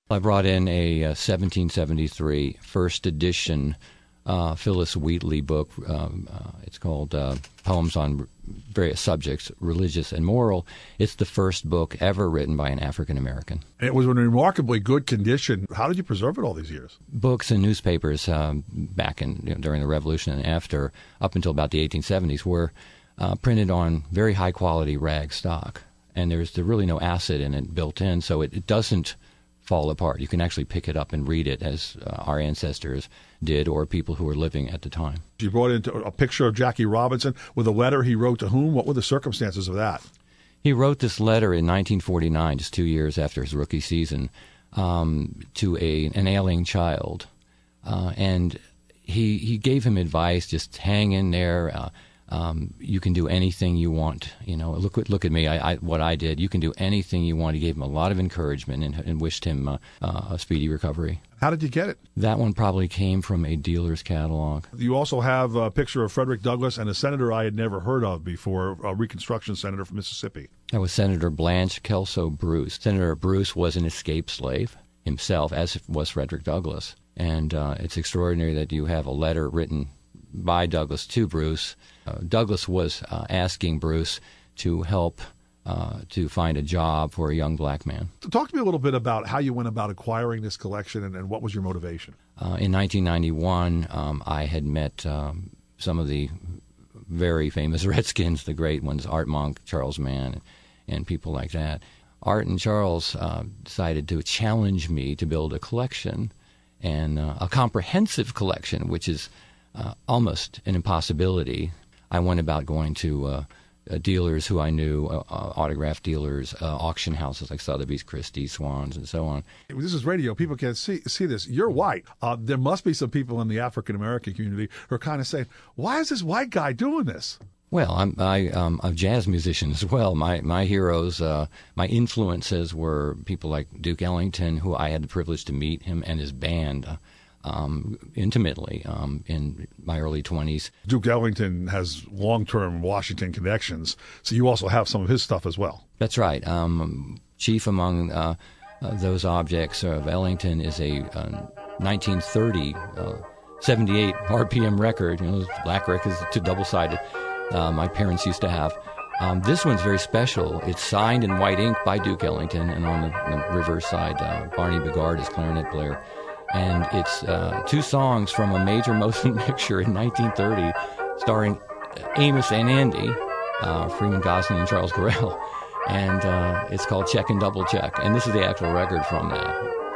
I brought in a 1773 first edition Phyllis Wheatley book. It's called Poems on Various Subjects, Religious and Moral. It's the first book ever written by an African American. And it was in remarkably good condition. How did you preserve it all these years? Books and newspapers back during the Revolution and after, up until about the 1870s, were printed on very high-quality rag stock. And there's really no acid in it built in, so it doesn't fall apart. You can actually pick it up and read it as our ancestors did, or people who were living at the time. You brought in a picture of Jackie Robinson with a letter he wrote to whom? What were the circumstances of that? He wrote this letter in 1949, just 2 years after his rookie season, to an ailing child. And he gave him advice, just hang in there. You can do anything you want. Look at me. What I did. You can do anything you want. He gave him a lot of encouragement and wished him a speedy recovery. How did you get it? That one probably came from a dealer's catalog. You also have a picture of Frederick Douglass and a senator I had never heard of before, a Reconstruction senator from Mississippi. That was Senator Blanche Kelso Bruce. Senator Bruce was an escaped slave himself, as was Frederick Douglass. And it's extraordinary that you have a letter written by Douglass to Bruce. Douglass was asking Bruce to help to find a job for a young black man. Talk to me a little bit about how you went about acquiring this collection and what was your motivation. In 1991, I had met some of the very famous Redskins, the great ones, Art Monk, Charles Mann, and people like that. Art and Charles decided to challenge me to build a collection, and a comprehensive collection, which is almost an impossibility. I went about going to dealers who I knew, autograph dealers, auction houses like Sotheby's, Christie's, Swann's, and so on. This is radio. People can't see this. You're white. There must be some people in the African-American community who are kind of saying, why is this white guy doing this? Well, I'm a jazz musician as well. My heroes, my influences were people like Duke Ellington, who I had the privilege to meet him and his band intimately in my early 20s. Duke Ellington has long-term Washington connections, so you also have some of his stuff as well. That's right. Chief among those objects of Ellington is a 1930 78 RPM record. Those black records, two double-sided, my parents used to have. This one's very special. It's signed in white ink by Duke Ellington, and on the reverse side, Barney Bigard is clarinet player. And it's two songs from a major motion picture in 1930 starring Amos and Andy, Freeman Gosling and Charles Correll. And it's called Check and Double Check. And this is the actual record from that.